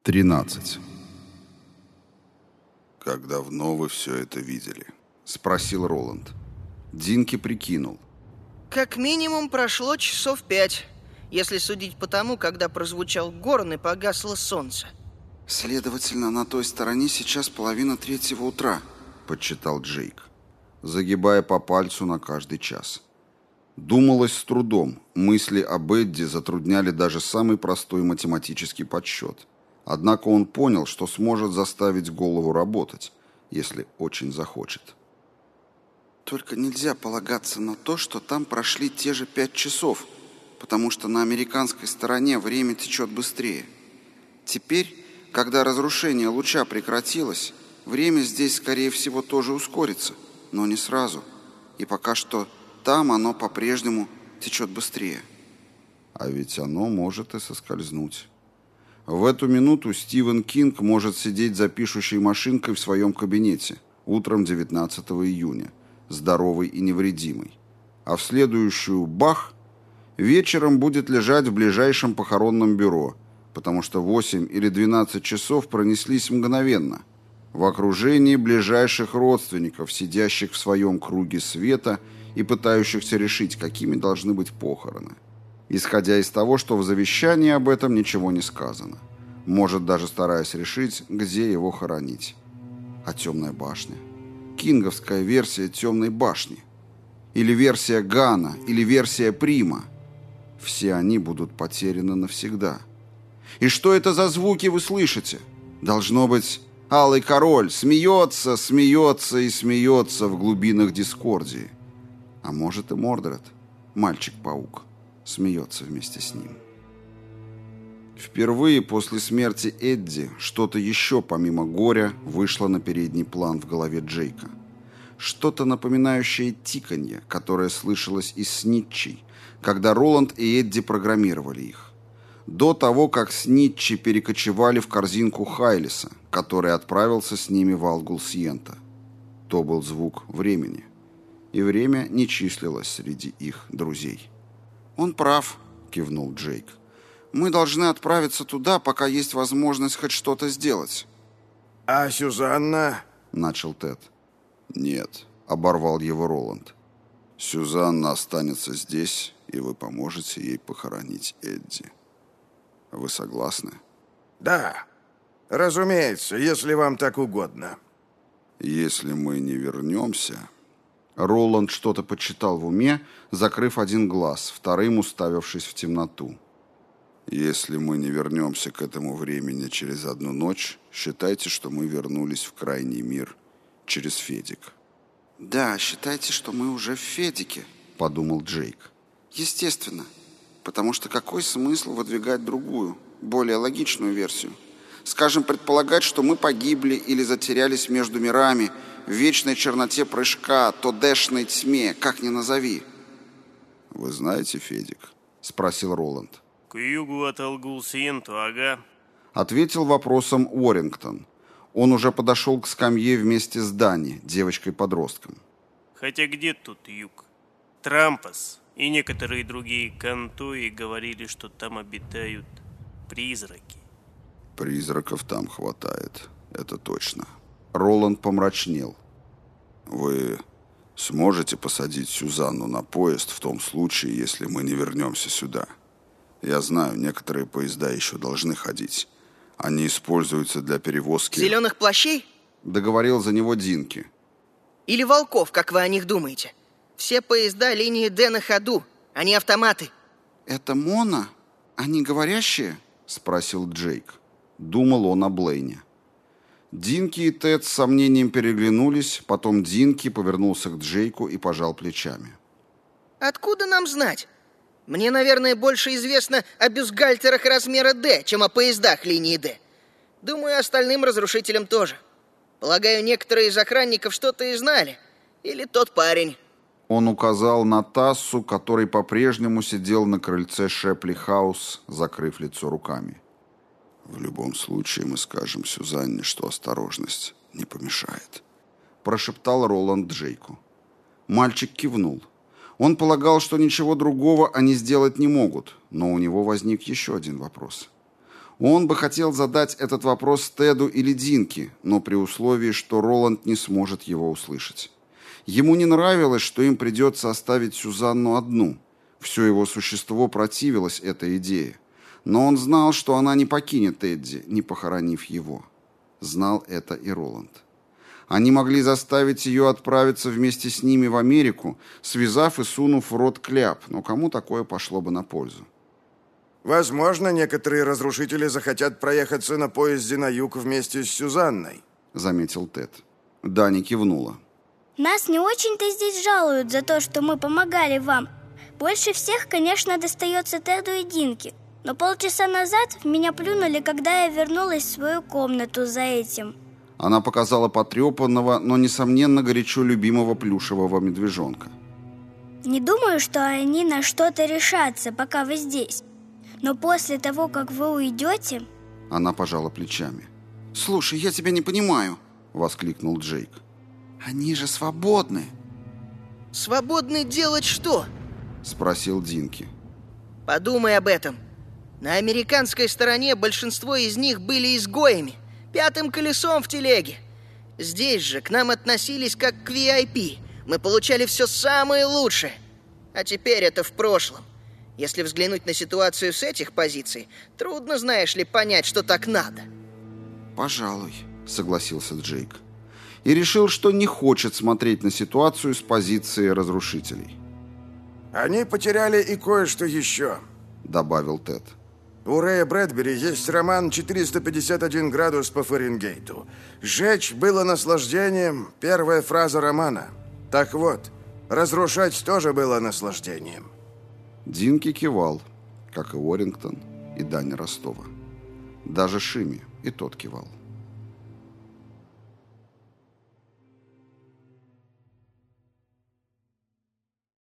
13. «Как давно вы все это видели?» — спросил Роланд. Динки прикинул. Как минимум прошло часов 5, если судить по тому, когда прозвучал горн и погасло солнце. «Следовательно, на той стороне сейчас 2:30 утра», — подсчитал Джейк, загибая по пальцу на каждый час. Думалось с трудом, мысли об Эдди затрудняли даже самый простой математический подсчет. Однако он понял, что сможет заставить голову работать, если очень захочет. «Только нельзя полагаться на то, что там прошли те же 5 часов, потому что на американской стороне время течет быстрее. Теперь, когда разрушение луча прекратилось, время здесь, скорее всего, тоже ускорится, но не сразу. И пока что там оно по-прежнему течет быстрее». А ведь оно может и соскользнуть. В эту минуту Стивен Кинг может сидеть за пишущей машинкой в своем кабинете утром 19 июня, здоровый и невредимый. А в следующую бах вечером будет лежать в ближайшем похоронном бюро, потому что 8 или 12 часов пронеслись мгновенно, в окружении ближайших родственников, сидящих в своем круге света и пытающихся решить, какими должны быть похороны. Исходя из того, что в завещании об этом ничего не сказано. Может, даже стараясь решить, где его хоронить. А «Темная башня»? Кинговская версия «Темной башни». Или версия Гана, или версия Прима. Все они будут потеряны навсегда. И что это за звуки вы слышите? Должно быть, Алый Король смеется, смеется и смеется в глубинах дискордии. А может и Мордред, мальчик-паук, смеется вместе с ним. Впервые после смерти Эдди что-то еще помимо горя вышло на передний план в голове Джейка. Что-то напоминающее тиканье, которое слышалось из снитчей, когда Роланд и Эдди программировали их. До того, как снитчи перекочевали в корзинку Хайлиса, который отправился с ними в Алгул-Сьента. То был звук времени. И время не числилось среди их друзей. «Он прав», — кивнул Джейк. «Мы должны отправиться туда, пока есть возможность хоть что-то сделать». «А Сюзанна?» — начал Тед. «Нет», — оборвал его Роланд. «Сюзанна останется здесь, и вы поможете ей похоронить Эдди. Вы согласны?» «Да, разумеется, если вам так угодно». «Если мы не вернемся...» Роланд что-то подсчитал в уме, закрыв один глаз, вторым уставившись в темноту. «Если мы не вернемся к этому времени через одну ночь, считайте, что мы вернулись в крайний мир через Федик». «Да, считайте, что мы уже в Федике», — подумал Джейк. «Естественно, потому что какой смысл выдвигать другую, более логичную версию? Скажем, предполагать, что мы погибли или затерялись между мирами, в вечной черноте прыжка, тодешной тьме, как ни назови». «Вы знаете Федик?» — спросил Роланд. «К югу от Алгул-Сьенту, ага», — ответил вопросом Уоррингтон. Он уже подошел к скамье вместе с Дани, девочкой-подростком. «Хотя где тут юг? Трампас и некоторые другие кантои говорили, что там обитают призраки». «Призраков там хватает, это точно». Роланд помрачнел. «Вы сможете посадить Сюзанну на поезд в том случае, если мы не вернемся сюда? Я знаю, некоторые поезда еще должны ходить. Они используются для перевозки...» «Зеленых плащей?» — договорил за него Динки. «Или волков, как вы о них думаете? Все поезда линии Д на ходу, они автоматы». «Это моно? Они говорящие?» — спросил Джейк. Думал он о Блейне. Динки и Тед с сомнением переглянулись, потом Динки повернулся к Джейку и пожал плечами. «Откуда нам знать? Мне, наверное, больше известно о бюстгальтерах размера D, чем о поездах линии D. Думаю, остальным разрушителям тоже. Полагаю, некоторые из охранников что-то и знали. Или тот парень». Он указал на Тассу, который по-прежнему сидел на крыльце Шепли-хаус, закрыв лицо руками. «В любом случае мы скажем Сюзанне, что осторожность не помешает», — прошептал Роланд Джейку. Мальчик кивнул. Он полагал, что ничего другого они сделать не могут, но у него возник еще один вопрос. Он бы хотел задать этот вопрос Теду или Динке, но при условии, что Роланд не сможет его услышать. Ему не нравилось, что им придется оставить Сюзанну одну. Все его существо противилось этой идее. Но он знал, что она не покинет Эдди, не похоронив его. Знал это и Роланд. Они могли заставить ее отправиться вместе с ними в Америку, связав и сунув в рот кляп, но кому такое пошло бы на пользу? Возможно, некоторые разрушители захотят проехаться на поезде на юг вместе с Сюзанной, заметил Тед. Дани кивнула. Нас не очень-то здесь жалуют за то, что мы помогали вам. Больше всех, конечно, достается Теду и Динке. Но полчаса назад в меня плюнули, когда я вернулась в свою комнату за этим. Она показала потрепанного, но, несомненно, горячо любимого плюшевого медвежонка. Не думаю, что они на что-то решатся, пока вы здесь. Но после того, как вы уйдете... Она пожала плечами. «Слушай, я тебя не понимаю», — воскликнул Джейк. «Они же свободны». «Свободны делать что?» — спросил Динки. «Подумай об этом. На американской стороне большинство из них были изгоями, пятым колесом в телеге. Здесь же к нам относились как к VIP. Мы получали все самое лучшее. А теперь это в прошлом. Если взглянуть на ситуацию с этих позиций, трудно, знаешь ли, понять, что так надо». «Пожалуй», — согласился Джейк. И решил, что не хочет смотреть на ситуацию с позиции разрушителей. «Они потеряли и кое-что еще», — добавил Тед. «У Рэя Брэдбери есть роман «451 градус по Фаренгейту». «Жечь было наслаждением» — первая фраза романа. Так вот, разрушать тоже было наслаждением». Динки кивал, как и Уоррингтон и Даня Ростова. Даже Шими и тот кивал.